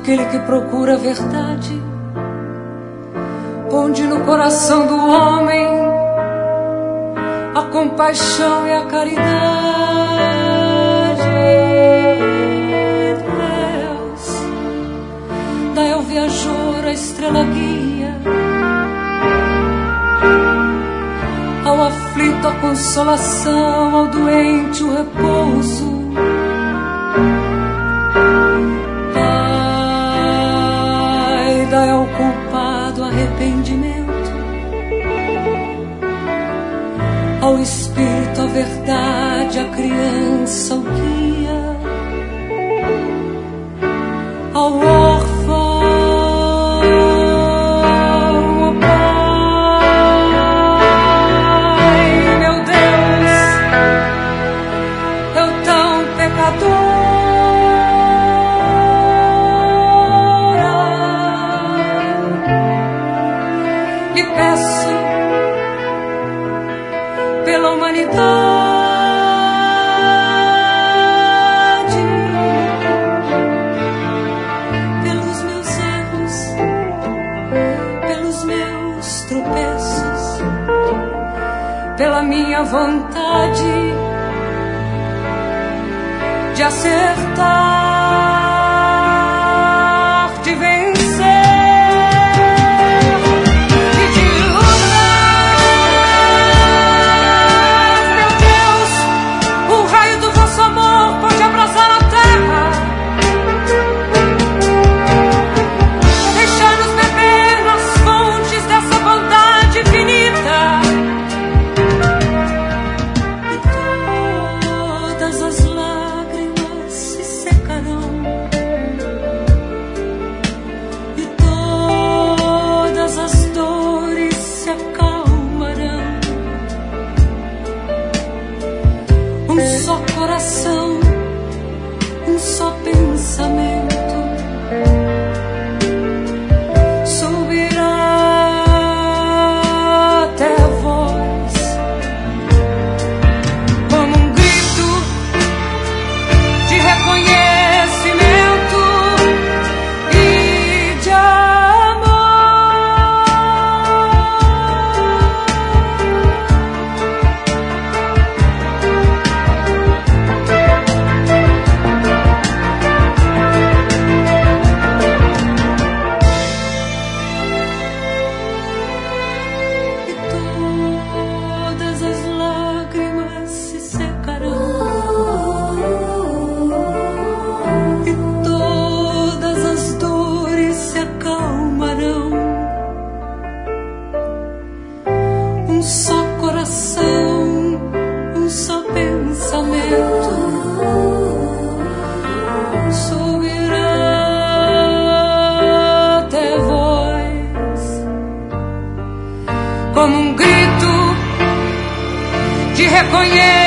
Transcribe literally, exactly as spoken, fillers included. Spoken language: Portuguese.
aquele que procura a verdade, onde no coração do homem a compaixão e a caridade. Deus, dai ao viajor a estrela guia, ao aflito a consolação, ao doente o repouso. Pai, dai ao culpado arrependimento, ao espírito a verdade, a criança o guia, ao órfão o Pai. Meu Deus, eu tão pecadora, lhe peço pela humanidade, pelos meus erros, pelos meus tropeços, pela minha vontade de acertar, de vencer. Um só coração, um só pensamento subirá até a voz, como um grito de reconhecimento e de amor. Um só coração, um só pensamento subirá até vós, como um grito de reconhecimento